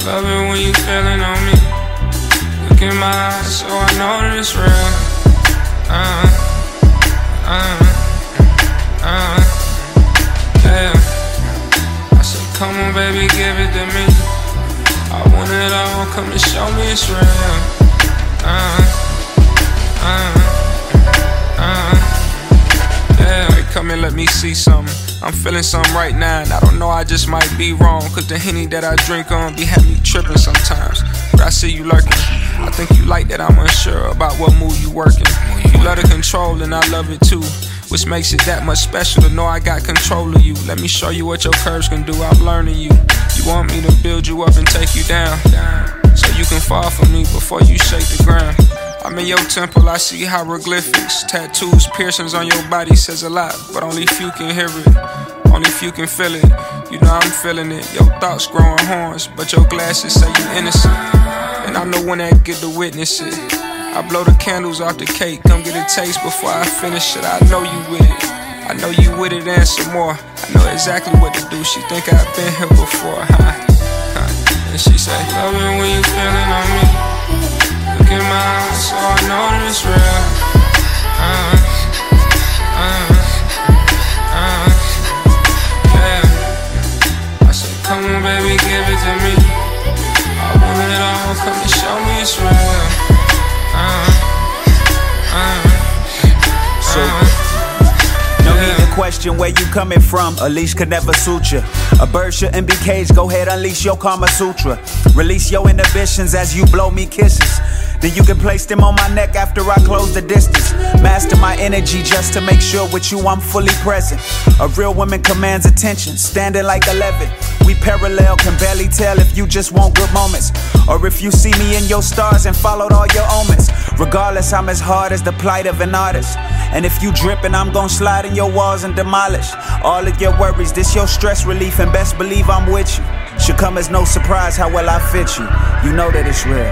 love it when you feeling on me. Look in my eyes, so I know that it's real. Yeah. I said, come on, baby, give it to me. I want it all, come and show me it's real. Yeah. Hey, come and let me see something. I'm feeling something right now, and I don't know, I just might be wrong. Cause the Henny that I drink on be having me tripping sometimes. But I see you lurking. I think you like that I'm unsure about what mood you working. You love the control and I love it too, which makes it that much special to know I got control of you. Let me show you what your curves can do, I'm learning you. You want me to build you up and take you down, so you can fall for me before you shake the ground. I'm in your temple, I see hieroglyphics, tattoos, piercings on your body says a lot, but only few can hear it, only few can feel it. You know I'm feeling it, your thoughts growing horns, but your glasses say you innocent. And I know when I get to witness it. I blow the candles off the cake, come get a taste before I finish it. I know you with it, I know you with it and some more. I know exactly what to do, she think I've been here before, And she say, love it when you feeling on me. Look in my eyes, so I know that it's real. Yeah. I said, come on, baby, give it to me. I want it all, come and show me it's real. So, no need to question where you coming from. A leash could never suit you. A bird shouldn't be caged. Go ahead, unleash your Kama Sutra. Release your inhibitions as you blow me kisses. Then you can place them on my neck after I close the distance. Master my energy just to make sure with you I'm fully present. A real woman commands attention, standing like 11. We parallel, can barely tell if you just want good moments, or if you see me in your stars and followed all your omens. Regardless, I'm as hard as the plight of an artist. And if you drippin', I'm gon' slide in your walls and demolish all of your worries. This your stress relief, and best believe I'm with you. Should come as no surprise how well I fit you. You know that it's real.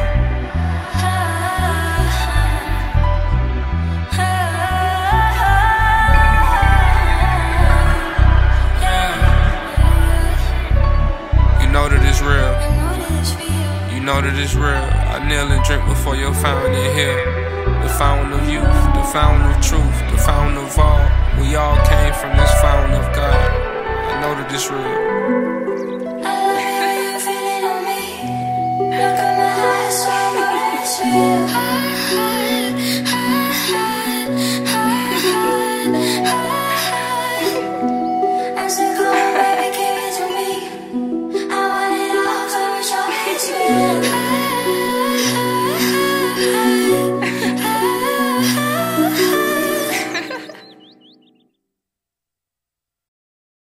You know that it's real. I kneel and drink before your fountain in here. The fountain of youth, the fountain of truth, the fountain of all. We all came from this fountain of God. I know that it's real.